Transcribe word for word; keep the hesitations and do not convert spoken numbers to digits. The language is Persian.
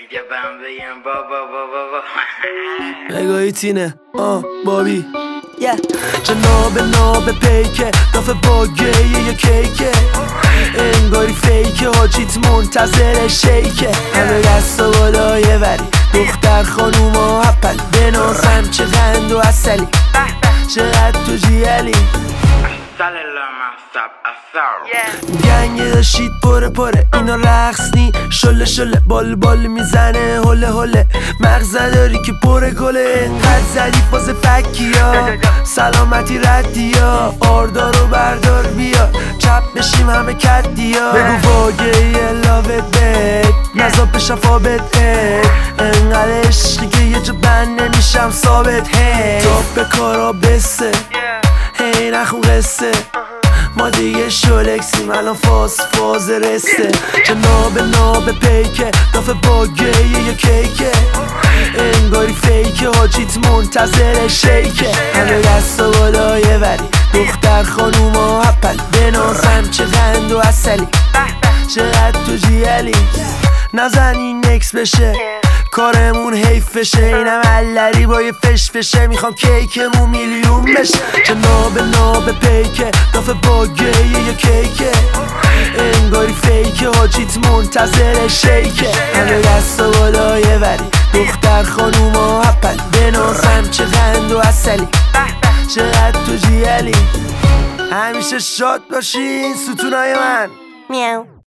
اگه بهم بگم بابا بابا بابا نگاهی تینه آه بابی yeah. جناب ناب پیکه دافه باگه یه کیکه انگاری فیکه حاجیت منتظر شیکه همه دست و بالای وری دختر خانوما هپل بنازم چه غند و اصلی چقدر تو جیالی گنگ داشتید پره پره اینا رقص نی شله شله بال بال میزنه هله هله مغز نداری که پره گله انقدر زدی فاز فکیا سلامتی ردیا آردارو بردار بیا چپ بشیم همه کدیا بگو واگه یه لاوت بید نزا به شفابت هید انقدر عشقی که یه جا بند نمیشم ثابت هید تا به کارا بسه هی نخون قصه ما دیگه شولکسیم الان فاز فاز رسته جناب ناب پیکه دافه باگه یه کیکه انگاری فیکه حاجیت منتظر شیکه همه دست و بالای وری دختر خانوما هپل بنازم چه غند و اصلی چقدر تو جیالی نزن این نکس بشه کارمون حیف بشه اینم علری با یه فش فشه میخوام کیکمون میلیون بشه جناب ناب پیکه دافه باگه یه کیکه انگاری فیکه حاجیت منتظر شیکه همه دست و بالای وری دختر خانوما هپل بنازم چه غند و اصلی چقدر تو جیالی همیشه شاد باشین ستونای من میاو